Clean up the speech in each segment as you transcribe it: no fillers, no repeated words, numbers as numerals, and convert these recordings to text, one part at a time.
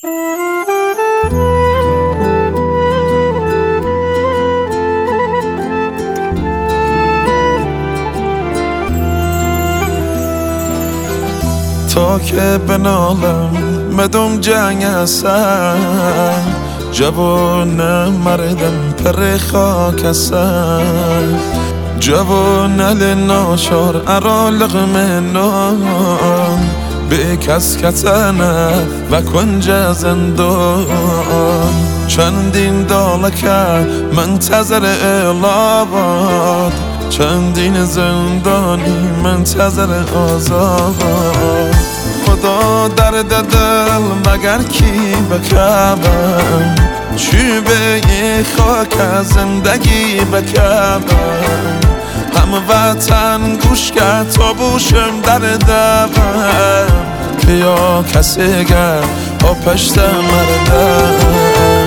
تا که بنالم مدام جنگ هستم جوان مردم پر خاک هستم جوان ناشار ارا لغم نان به کس کتنه و کنج زندان چندین دالکه منتظر اعلاباد چندین زندانی منتظر آزاد خدا درد دل مگر کی بکبم چی به یه خاک زندگی بکبم هم وطن گوش کرد تا بوشم در دبم بیا کسی گر با پشت مردم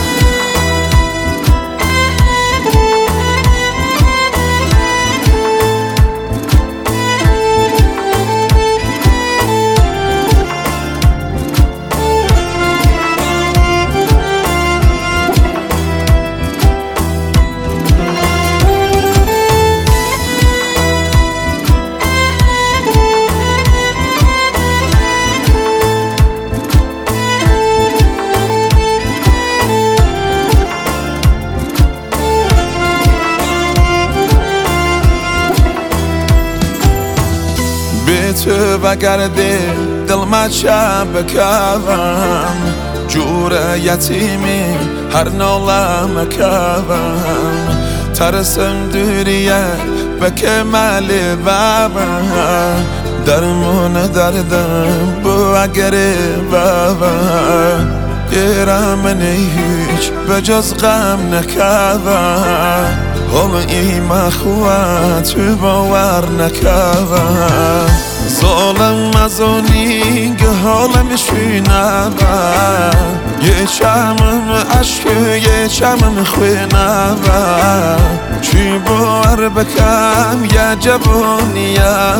به تو بگرده دل مچه بکوم جور یتیمی هر ناله مکوم ترسم دوریه به کمال بابم درمون دردم بو اگره بابم گیرم هیچ به جز غم نکوم حال ایمه خواه تو باور نکوم ظالم مزانی که حالم شوینم یه چمم عشق یه چمم خوینم چی باور بکم یه جوانیم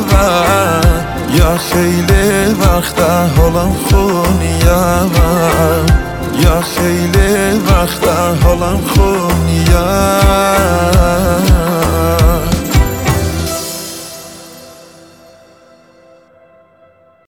یا خیلی وقت حالم خونیم یا خیلی وقت حالم خونیم